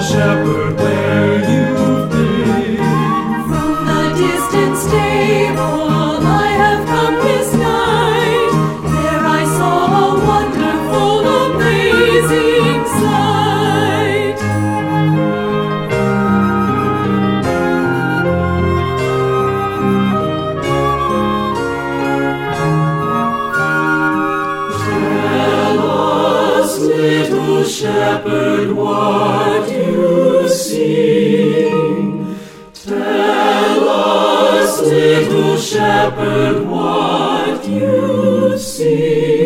shepherd, where you've been. From the distant stable I have come this night. There I saw a wonderful, amazing sight. Tell us, little shepherd, what you see. Tell us, little shepherd, what you see.